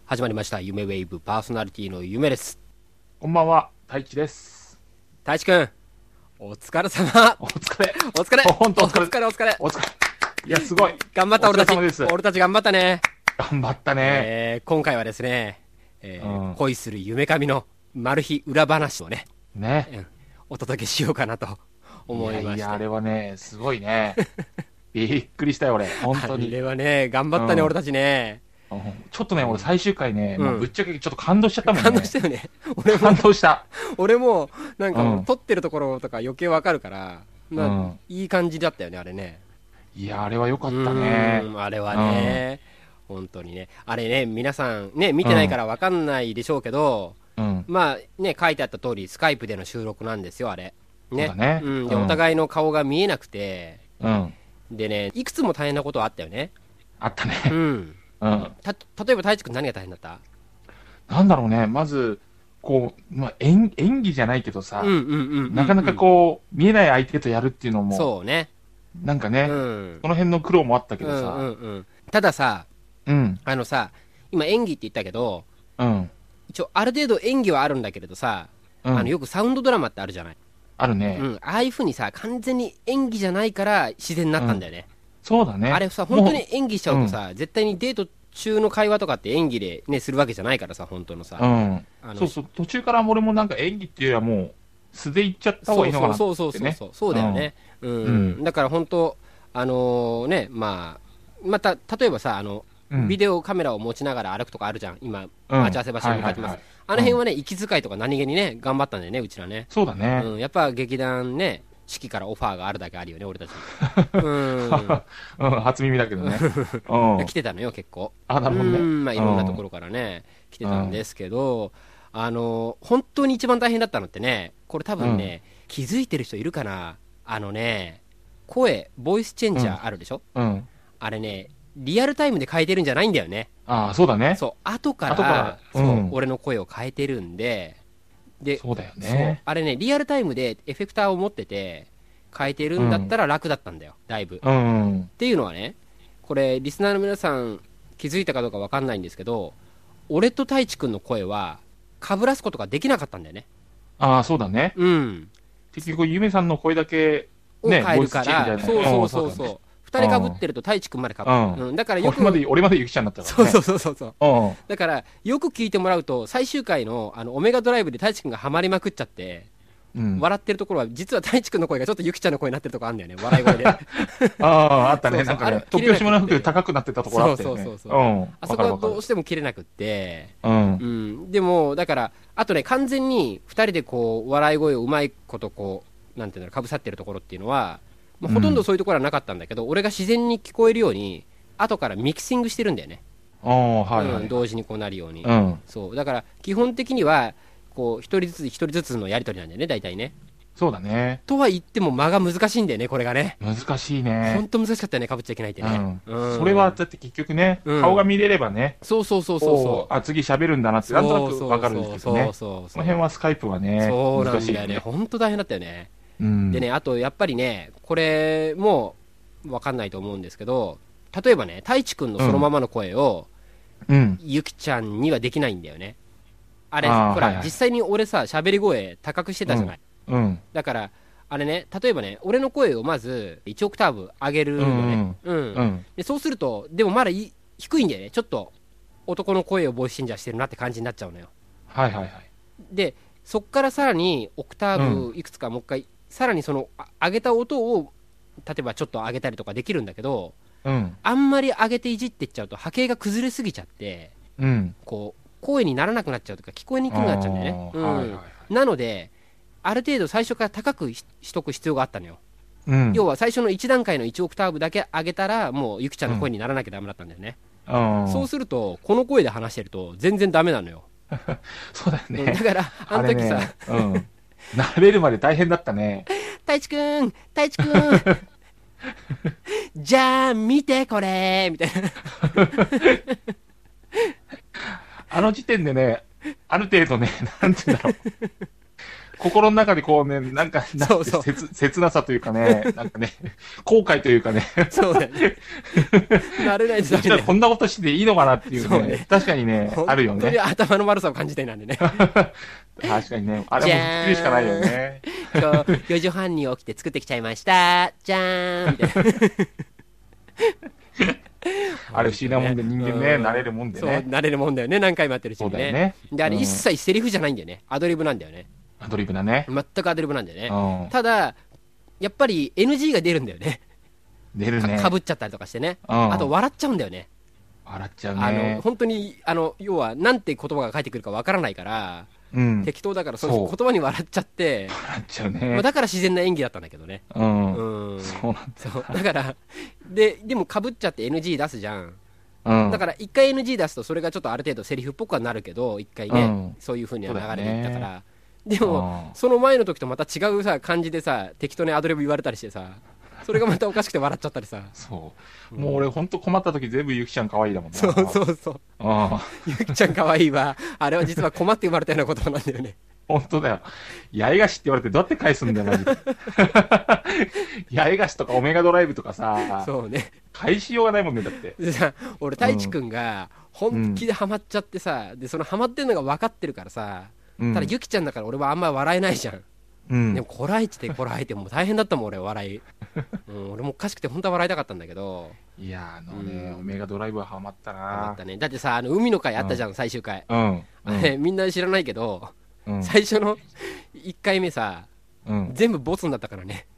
始まりました夢ウェーブパーソナリティの夢です。 こんばんは、太一です。 太一くん、お疲れ様。 お疲れ。 お疲れ。 本当お疲れ。 お疲れお疲れ。 お疲れ。いや、すごい。 頑張った俺たち。 お疲れ様です。 俺たち頑張ったね。 頑張ったね。 今回はですね、恋する夢神のマル秘裏話をね、お届けしようかなと思いました。 いや、あれはね、すごいね。びっくりしたよ、俺。本当に。 あれはね、頑張ったね、俺たちね。 ちょっとね、俺最終回ね、もうぶっちゃけちょっと感動しちゃったもんね。 感動したよね。 感動した。 俺も、なんか、撮ってるところとか余計わかるから、いい感じだったよね、あれね。 いや、あれは良かったね。 あれはね、本当にね。あれね、皆さんね、見てないからわかんないでしょうけど、まあね、書いてあった通り、スカイプでの収録なんですよ、あれ。ね。で、お互いの顔が見えなくて、でね、いくつも大変なことあったよね。 あったね。 例えば太一君何が大変だった？ なんだろうね、まず、こう、まあ、演技じゃないけどさ、なかなかこう、見えない相手とやるっていうのも、 そうね。 なんかね、その辺の苦労もあったけどさ、 たださ、今演技って言ったけど、一応ある程度演技はあるんだけれどさ、よくサウンドドラマってあるじゃない。 あるね。 ああいう風にさ、完全に演技じゃないから自然になったんだよね。 そうだね。 あれさ、本当に演技しちゃうとさ、絶対にデート中の会話とかって演技でね、するわけじゃないからさ、本当のさ。 そうそう、途中から俺もなんか演技っていうよりはもう、素で言っちゃった方がいいのかなってね。 そうだよね。だから本当、また、例えばさ、ビデオカメラを持ちながら歩くとかあるじゃん。今、待ち合わせ場所に向かってます。あの辺はね、息遣いとか何気にね、頑張ったんだよね、うちらね。 そうだね。 やっぱ劇団ね、式からオファーがあるだけあるよね、俺たち。 初耳だけどね。 来てたのよ、結構。 あ、なるほどね。 まあ、いろんなところからね、来てたんですけど、本当に一番大変だったのってね、これ多分ね、気づいてる人いるかな。声、ボイスチェンジャーあるでしょ。あれね、リアルタイムで変えてるんじゃないんだよね。 ああ、そうだね。 そう、後から、俺の声を変えてるんで、 そうだよね。 あれね、リアルタイムでエフェクターを持ってて変えてるんだったら楽だったんだよ、だいぶ。っていうのはね、これリスナーの皆さん気づいたかどうか分かんないんですけど、俺と太一くんの声は被らすことができなかったんだよね。 ああ、そうだね。結局ゆめさんの声だけね、変えるから、そう二人被ってると太一くんまで被る。だからよく俺までゆきちゃんだったからね。 そうだからよく聞いてもらうと、最終回のオメガドライブで太一くんがハマりまくっちゃって、笑ってるところは実は太一くんの声がちょっとゆきちゃんの声になってるところあるんだよね、笑い声で。 あったね。なんかね、突拍子もなく高くなってたところあったよね。 あそこはどうしても切れなくって、でもだからあとね、完全に二人でこう笑い声をうまいことこうなんていうのかぶさってるところっていうのは、ほとんどそういうところはなかったんだけど、俺が自然に聞こえるように後からミキシングしてるんだよね。同時にこうなるように。そうだから基本的にはこう一人ずつのやり取りなんだよね、大体ね。 そうだね。 とは言っても間が難しいんだよね、これがね。 難しいね。 本当難しかったよね、かぶっちゃいけないってね。 それはだって結局ね、顔が見れればね。 そう。 あ、次喋るんだなってなんとなくわかるんですけどね。その辺はスカイプはね、 難しいよね。本当大変だったよね。でね、あとやっぱりね、これもわかんないと思うんですけど、例えばね、太一くんのそのままの声をゆきちゃんにはできないんだよね。あれ、ほら、実際に俺さ、喋り声高くしてたじゃない。だから、あれね、例えばね、俺の声をまず1オクターブ上げるのね。で、そうすると、でもまだ低いんだよね。ちょっと男の声をボイスチェンジャーしてるなって感じになっちゃうのよ。で、そっからさらにオクターブいくつかもう一回、さらにその上げた音を、例えばちょっと上げたりとかできるんだけど、あんまり上げていじっていっちゃうと波形が崩れすぎちゃって、こう、声にならなくなっちゃうとか聞こえにくくなっちゃうんだよね。なのである程度最初から高くしとく必要があったのよ。要は最初の1段階の1オクターブだけ上げたらもうゆきちゃんの声にならなきゃダメだったんだよね。そうするとこの声で話してると全然ダメなのよ。 そうだよね。 だからあの時さ、 慣れるまで大変だったね。 太一くんじゃあ見てこれみたいな。あの時点でね、ある程度ね、なんて言うんだろう。 心の中でこうね、なんか、 そうそう切なさというかね、なんかね、後悔というかね。 そうだよね。慣れないとダメだよ。 こんなことしていいのかなっていうね。 そうね確かにね、あるよ本当にね。 頭の悪さを感じてなんでね。 確かにね。あれも吹っ切るしかないよね。 今日4時半に起きて作ってきちゃいました。じゃーんみたいな。 あれ不思議なもんで人間ね、慣れるもんでそう、 ね。 慣れるもんだよね。何回もやってるしそうだよね。 で、あれ一切セリフじゃないんだよね。アドリブなんだよね。 アドリブだね。 全くアドリブなんだよね。 うん。 ただ、やっぱり NG が出るんだよね。 出るね。 かぶっちゃったりとかしてね。 うんあと笑っちゃうんだよね。 笑っちゃうね。 本当に、要は、なんて言葉が返ってくるかわからないから、 うん。 適当だから、その言葉に笑っちゃって、 笑っちゃうまあね。 だから自然な演技だったんだけどね。 うん。 うん。 そうなんそう。だから、でもかぶっちゃって NG 出すじゃん。 だ。 だから一回 NG 出すとそれがちょっとある程度セリフっぽくはなるけど、一回ね、そういう風には流れていったから、でもその前の時とまた違うさ感じでさ、適当にアドリブ言われたりしてさ、それがまたおかしくて笑っちゃったりさ。 そう。もう俺ほんと困った時全部ゆきちゃん可愛いだもんな。 そうそうそう。ゆきちゃん可愛いわ。あれは実は困って生まれたような言葉なんだよね。 ほんとだよ。八重樫って言われてどうやって返すんだよ、マジで。八重樫とかオメガドライブとかさ、 そうね。 返しようがないもんね、だって。 でさ、俺、太一くんが本気でハマっちゃってさ、で、そのハマってるのが分かってるからさ、ただゆきちゃんだから俺はあんま笑えないじゃん。でもこらえてこらえてもう大変だったもん俺笑い、俺もおかしくて本当は笑いたかったんだけど、 いやオメガドライブはハマったな。ハマったね。だってさ、海の回あったじゃん、最終回。あれみんな知らないけど、最初の1回目さ、全部ボツになったからね。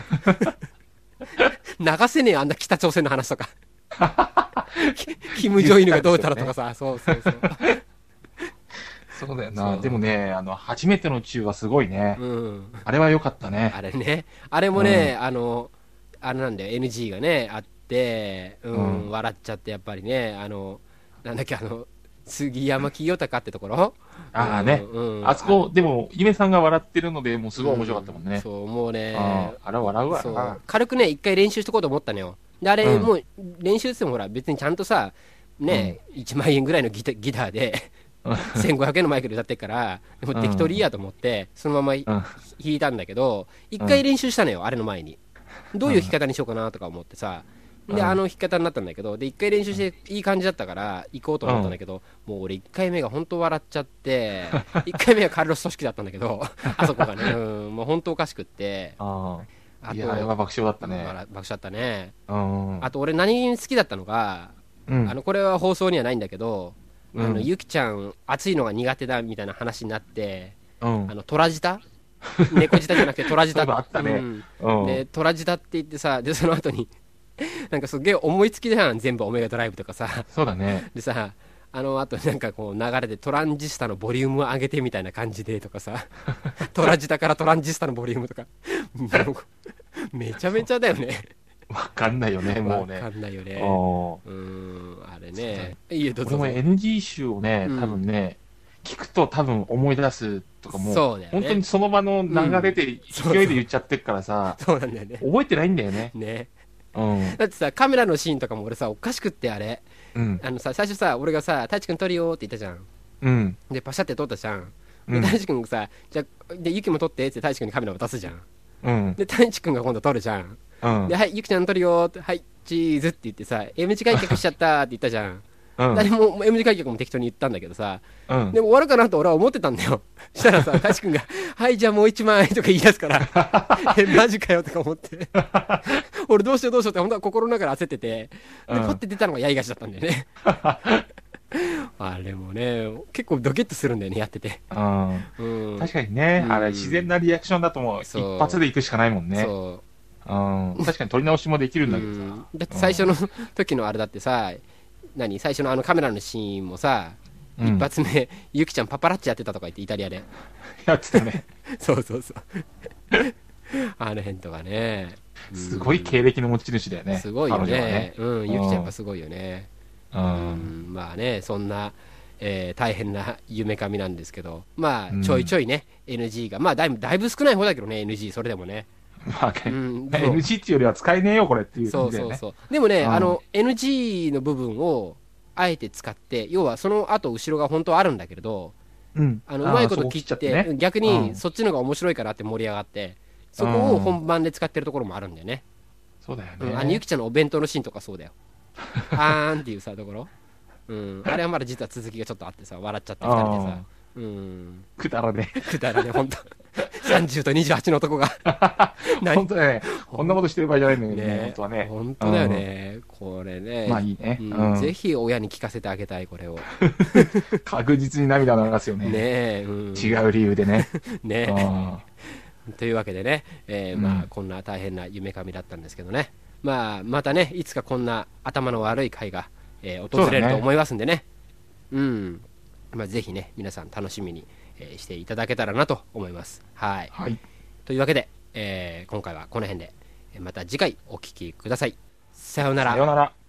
流せねえ、あんな北朝鮮の話とか。キム・ジョイルがどうたらとかさ、そうそうそう。 そうだよな。でもね、初めての宇宙はすごいね。あれは良かったね。 あれね。あれもね、あれなんだよ、NG がね、あって、笑っちゃってやっぱりね、なんだっけ、杉山清隆ってところああね。あそこ、でも、ゆめさんが笑ってるので、もうすごい面白かったもんね。 そう、もうね。 あれは笑うわな。 軽くね、一回練習しとこうと思ったのよ。で、あれ、もう、練習してもほら、別にちゃんとさ、ね、1万円ぐらいのギターで、1500円のマイクで歌ってるから、でも適当にいいやと思って、そのまま弾いたんだけど、一回練習したのよ、あれの前に。どういう弾き方にしようかなとか思ってさ。で、弾き方になったんだけど、で、一回練習していい感じだったから、行こうと思ったんだけど、もう俺一回目が本当笑っちゃって、一回目はカルロス組織だったんだけど、あそこがね、もう本当おかしくって。 いや、あれは爆笑だったね。 爆笑だったね。あと俺何好きだったのが、これは放送にはないんだけど、ゆきちゃん暑いのが苦手だみたいな話になって、トラジタ猫舌じゃなくてトラジタでトラジタって言ってさ、でその後になんかすげえ思いつきじゃん、全部オメガドライブとかさ。 そうだね。 でさ、あとなんかこう流れでトランジスタのボリュームを上げてみたいな感じでとかさ、トラジタからトランジスタのボリュームとかめちゃめちゃだよね。 わかんないよね、もうね。 わかんないよね。あれね。 俺も NG 集をね、多分ね、聞くと多分思い出すとかも、本当にその場の流れで勢いで言っちゃってるからさ、 そうなんだよね。 覚えてないんだよね。 ね。だってさ、カメラのシーンとかも俺さ、おかしくってあれ。最初さ、俺がさ、太一くん撮るよって言ったじゃん。で、パシャって撮ったじゃん。で、太一くんがさ、じゃあ、で、ゆきも撮ってって太一くんにカメラ渡すじゃん。で、太一くんが今度撮るじゃん。で、はい、ゆきちゃん撮るよって、はい、チーズって言ってさ、M 字開脚しちゃったって言ったじゃん。誰も M 字開脚も適当に言ったんだけどさ、でも終わるかなと俺は思ってたんだよ。したらさ、太一くんが、はい、じゃあもう1枚とか言い出すから、マジかよとか思って。俺どうしようどうしようって本当は心の中で焦ってて、で、ポッて出たのが八重樫だったんだよね。あれもね、結構ドキッとするんだよね、やってて。 確かにね、あれ自然なリアクションだともう一発でいくしかないもんね。確かに撮り直しもできるんだけどさ。 だって最初の時のあれだってさ、最初のカメラのシーンもさ、一発目、ゆきちゃんパパラッチやってたとか言って、イタリアで。 やってたね。 そうそうそう。あの辺とかね。 すごい経歴の持ち主だよね。 すごいよね。ゆきちゃんやっぱすごいよね。まあね、そんな、大変な夢神なんですけど、まあ、ちょいちょいね、NG が、まあだいぶ少ない方だけどね、NG、それでもね。 まあ、NG っていうよりは使えねえよ、これっていう感じだよね。 そうそうそう。でもね、NG の部分をあえて使って、要はその後後ろが本当はあるんだけれど、 うまいこと切って、ね、逆にそっちの方が面白いからって盛り上がって、そこを本番で使ってるところもあるんだよね。 そうだよね。 ゆきちゃんのお弁当のシーンとかそうだよ。あーんっていうさところ、あれはまだ実は続きがちょっとあってさ、笑っちゃって2人でさ、 くだらねくだらね本当30と28の男が本当ね、こんなことしてる場合じゃないんだけどね、本当はね。 本当だよね、これね。 まあいいね。 ぜひ親に聞かせてあげたい、これを。 確実に涙を流すよね。 ね、 違う理由でね。 ね。というわけでね、まあこんな大変な夢神だったんですけどね。まあまたね、いつかこんな頭の悪い回が、訪れると思いますんでね。まあぜひね、皆さん楽しみに、していただけたらなと思います。はい。というわけで、今回はこの辺で、また次回お聞きください。さようなら。 さようなら。